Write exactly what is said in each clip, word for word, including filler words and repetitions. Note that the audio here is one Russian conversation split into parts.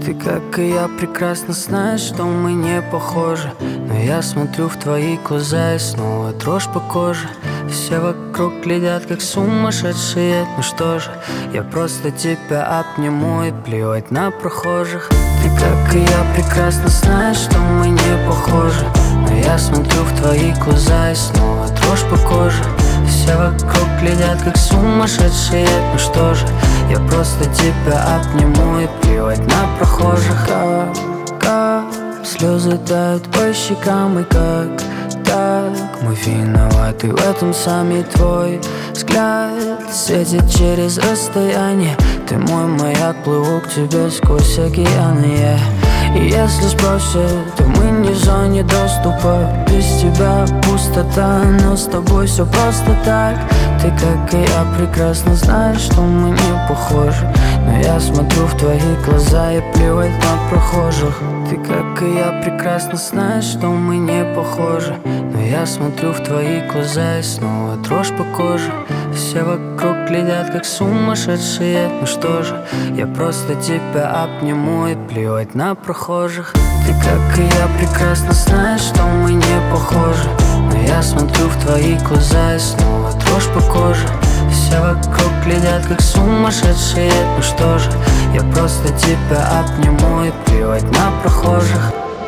Ты, как и я, прекрасно знаешь, что мы не похожи. Но я смотрю в твои глаза и снова дрожь по коже. Все вокруг глядят, как сумасшедшие. Ну что же, я просто тебя обниму и плевать на прохожих. Ты, как и я, прекрасно знаешь, что мы не похожи. Но я смотрю в твои глаза и снова дрожь по коже. Все вокруг глядят, как сумасшедшие. Ну что же, я просто тебя обниму и плевать на прохожих. Как, как слезы тают по щекам, и как так мы виноваты в этом сами. Твой взгляд светит через расстояние. Ты мой маяк, плыву к тебе сквозь океаны, yeah. И если спросят, то мы не в зоне доступа. Без тебя пустота, но с тобой все просто так. Ты, как и я, прекрасно знаешь, что мы не похожи. Но я смотрю в твои глаза и плевать на прохожих. Ты, как и я, прекрасно знаешь, что мы не похожи. Но я смотрю в твои глаза и снова дрожь по коже. Все вокруг глядят, как сумасшедшие. Ну что же, я просто тебя обниму и плевать на прохожих. Ты, как и я, прекрасно знаешь, что мы не похожи. Но я смотрю в твои глаза и снова дрожь по коже. Все вокруг глядят, как сумасшедшие. Ну что же, я просто тебя обниму и плевать на прохожих.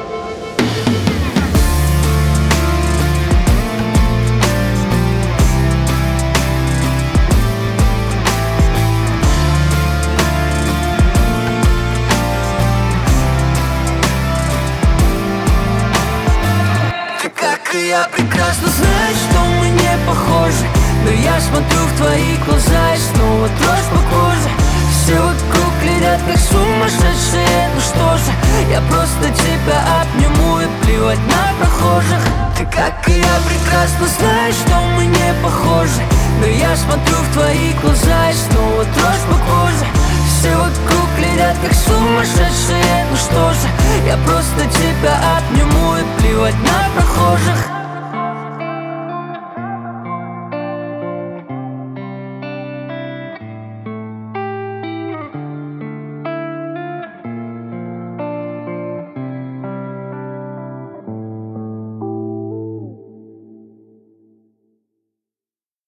Как и я, прекрасно знаешь, что мы не похожи. Но я смотрю в твои глаза и снова дрожь по коже. Все вокруг глядят, как сумасшедшие. Ну что же, я просто тебя обниму и плевать на прохожих. Ты, как и я, прекрасно знаешь, что мы не похожи. Но я смотрю в твои глаза и снова дрожь по коже. Все вокруг глядят, как сумасшедшие. Ну что же, я просто тебя обниму и плевать на прохожих.